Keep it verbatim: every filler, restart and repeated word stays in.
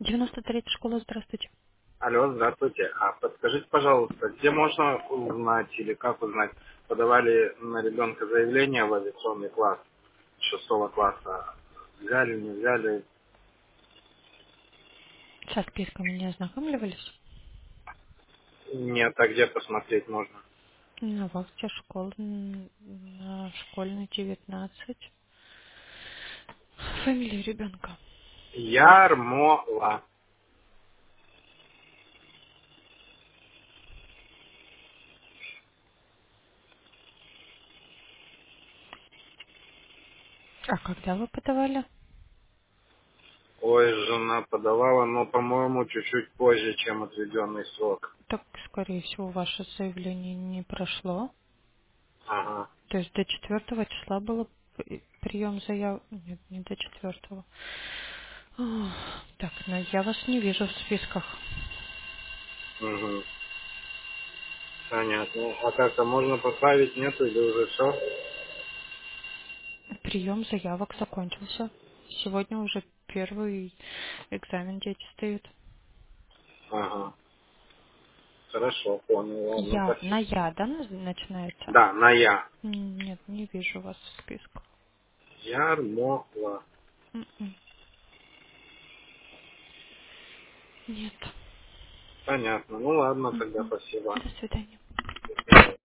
девяносто третья школа, здравствуйте. Алло, здравствуйте. А подскажите, пожалуйста, где можно узнать или как узнать, подавали на ребенка заявление в авиационный класс шестого класса? Взяли, не взяли? Со списками не ознакомливались? Нет, а где посмотреть можно? На вахте школы, м, на школьной девятнадцать. Фамилия ребенка. Ярмола. А когда вы подавали? Ой, жена подавала, но, по-моему, чуть-чуть позже, чем отведенный срок. Так, скорее всего, ваше заявление не прошло. Ага. То есть до четвертого числа было п- прием заяв... Нет, не до четвертого. Так, но я вас не вижу в списках. Угу. Понятно. А как-то можно поправить, нету или уже все? Прием заявок закончился. Сегодня уже первый экзамен дети сдают. Ага. Хорошо, понял. Ладно, Я на спасибо. я, да, на- начинается? Да, на я. М, Нет, не вижу вас в списках. Ярмола. М-м. Нет. Понятно. Ну ладно, тогда Мгм. спасибо. До свидания. До свидания.